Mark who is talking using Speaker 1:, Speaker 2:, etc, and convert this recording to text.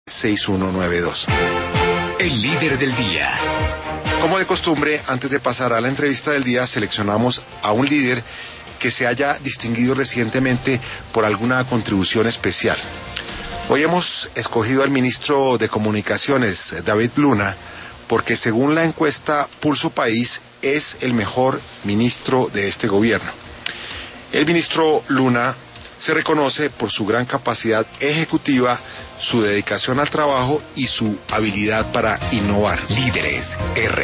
Speaker 1: 6192.
Speaker 2: El líder del día.
Speaker 1: Como de costumbre, antes de pasar a la entrevista del día, seleccionamos a un líder que se haya distinguido recientemente por alguna contribución especial. Hoy hemos escogido al ministro de Comunicaciones, David Luna, porque según la encuesta Pulso País, es el mejor ministro de este gobierno. El ministro Luna se reconoce por su gran capacidad ejecutiva, su dedicación al trabajo y su habilidad para innovar.
Speaker 2: Líderes RD.